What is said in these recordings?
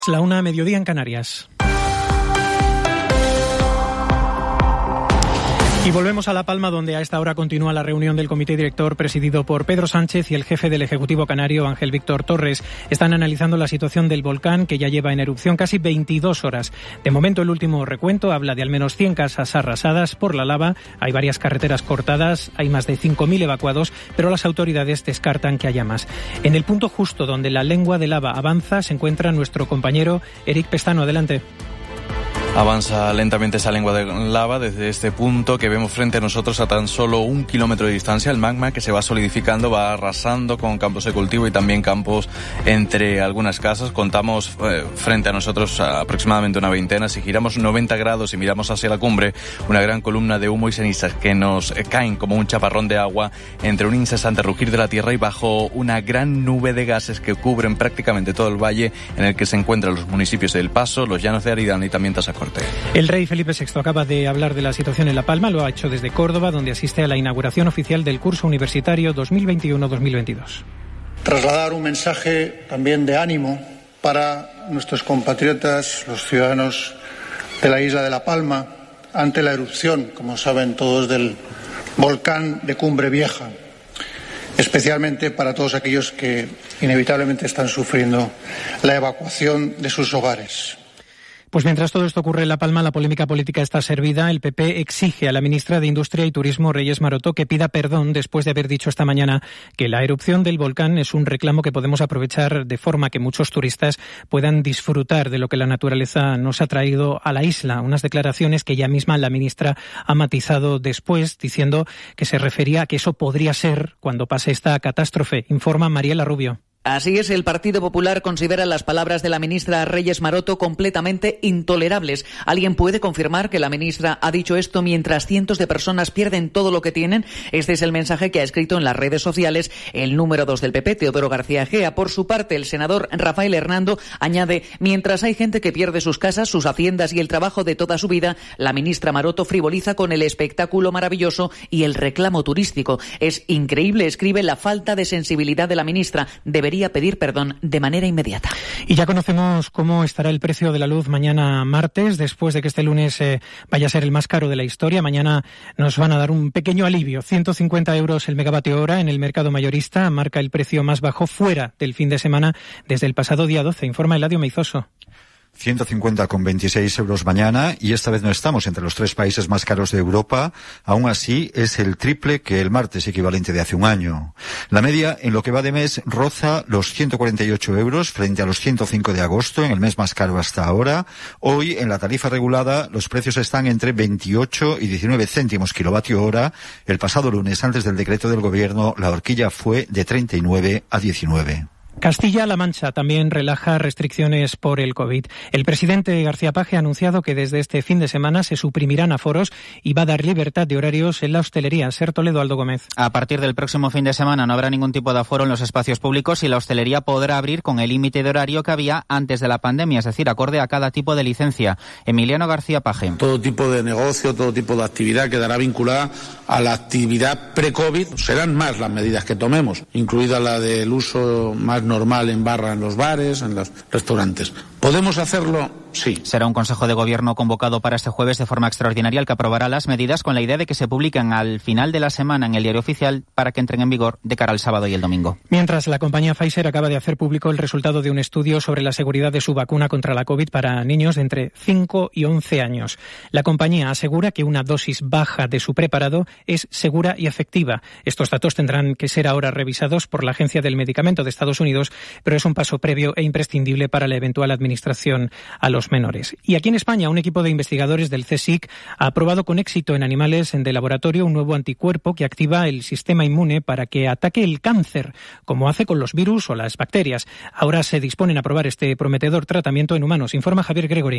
La 1:00, mediodía en Canarias. Y volvemos a La Palma, donde a esta hora continúa la reunión del comité director presidido por Pedro Sánchez y el jefe del Ejecutivo canario, Ángel Víctor Torres. Están analizando la situación del volcán, que ya lleva en erupción casi 22 horas. De momento, el último recuento habla de al menos 100 casas arrasadas por la lava. Hay varias carreteras cortadas, hay más de 5.000 evacuados, pero las autoridades descartan que haya más. En el punto justo donde la lengua de lava avanza se encuentra nuestro compañero Eric Pestano. Adelante. Avanza lentamente esa lengua de lava desde este punto que vemos frente a nosotros a tan solo 1 kilómetro de distancia. El magma que se va solidificando, va arrasando con campos de cultivo y también campos entre algunas casas. Contamos frente a nosotros aproximadamente una veintena. Si giramos 90 grados y miramos hacia la cumbre, una gran columna de humo y cenizas que nos caen como un chaparrón de agua entre un incesante rugir de la tierra y bajo una gran nube de gases que cubren prácticamente todo el valle en el que se encuentran los municipios de El Paso, los Llanos de Aridane y también Tasacorte. El rey Felipe VI acaba de hablar de la situación en La Palma, lo ha hecho desde Córdoba, donde asiste a la inauguración oficial del curso universitario 2021-2022. Trasladar un mensaje también de ánimo para nuestros compatriotas, los ciudadanos de la isla de La Palma, ante la erupción, como saben todos, del volcán de Cumbre Vieja, especialmente para todos aquellos que inevitablemente están sufriendo la evacuación de sus hogares. Pues mientras todo esto ocurre en La Palma, la polémica política está servida. El PP exige a la ministra de Industria y Turismo, Reyes Maroto, que pida perdón después de haber dicho esta mañana que la erupción del volcán es un reclamo que podemos aprovechar de forma que muchos turistas puedan disfrutar de lo que la naturaleza nos ha traído a la isla. Unas declaraciones que ella misma, la ministra, ha matizado después, diciendo que se refería a que eso podría ser cuando pase esta catástrofe. Informa Mariela Rubio. Así es, el Partido Popular considera las palabras de la ministra Reyes Maroto completamente intolerables. ¿Alguien puede confirmar que la ministra ha dicho esto mientras cientos de personas pierden todo lo que tienen? Este es el mensaje que ha escrito en las redes sociales el número 2 del PP, Teodoro García Egea. Por su parte, el senador Rafael Hernando añade: mientras hay gente que pierde sus casas, sus haciendas y el trabajo de toda su vida, la ministra Maroto frivoliza con el espectáculo maravilloso y el reclamo turístico. Es increíble, escribe, la falta de sensibilidad de la ministra. Debería pedir perdón de manera inmediata. Y ya conocemos cómo estará el precio de la luz mañana martes, después de que este lunes vaya a ser el más caro de la historia. Mañana nos van a dar un pequeño alivio. 150 euros el megavatio hora en el mercado mayorista. Marca el precio más bajo fuera del fin de semana desde el pasado día 12. Informa Eladio Meizoso. 150,26 euros mañana, y esta vez no estamos entre los 3 países más caros de Europa. Aún así, es el triple que el martes equivalente de hace un año. La media en lo que va de mes roza los 148 euros frente a los 105 de agosto, en el mes más caro hasta ahora. Hoy, en la tarifa regulada, los precios están entre 28 y 19 céntimos kilovatio hora. El pasado lunes, antes del decreto del Gobierno, la horquilla fue de 39 a 19. Castilla-La Mancha también relaja restricciones por el COVID. El presidente García Page ha anunciado que desde este fin de semana se suprimirán aforos y va a dar libertad de horarios en la hostelería. Ser Toledo, Aldo Gómez. A partir del próximo fin de semana no habrá ningún tipo de aforo en los espacios públicos y la hostelería podrá abrir con el límite de horario que había antes de la pandemia, es decir, acorde a cada tipo de licencia. Emiliano García Page. Todo tipo de negocio, todo tipo de actividad quedará vinculada a la actividad pre-COVID. Serán más las medidas que tomemos, incluida la del uso más normal en barra, en los bares, en los restaurantes. ¿Podemos hacerlo? Sí. Será un Consejo de Gobierno convocado para este jueves de forma extraordinaria el que aprobará las medidas con la idea de que se publiquen al final de la semana en el Diario Oficial para que entren en vigor de cara al sábado y el domingo. Mientras, la compañía Pfizer acaba de hacer público el resultado de un estudio sobre la seguridad de su vacuna contra la COVID para niños de entre 5 y 11 años. La compañía asegura que una dosis baja de su preparado es segura y efectiva. Estos datos tendrán que ser ahora revisados por la Agencia del Medicamento de Estados Unidos, pero es un paso previo e imprescindible para la eventual administración a los menores. Y aquí en España, un equipo de investigadores del CSIC ha probado con éxito en animales de laboratorio un nuevo anticuerpo que activa el sistema inmune para que ataque el cáncer, como hace con los virus o las bacterias. Ahora se disponen a probar este prometedor tratamiento en humanos. Informa Javier Gregory.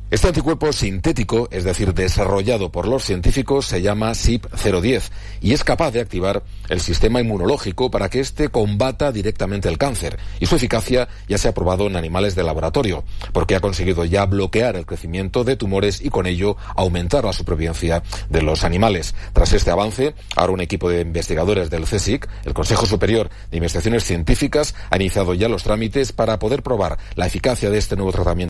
Este anticuerpo sintético, es decir, desarrollado por los científicos, se llama CYP010 y es capaz de activar el sistema inmunológico para que éste combata directamente el cáncer. Y su eficacia ya se ha probado en animales de laboratorio, porque ha conseguido ya bloquear el crecimiento de tumores y con ello aumentar la supervivencia de los animales. Tras este avance, ahora un equipo de investigadores del CSIC, el Consejo Superior de Investigaciones Científicas, ha iniciado ya los trámites para poder probar la eficacia de este nuevo tratamiento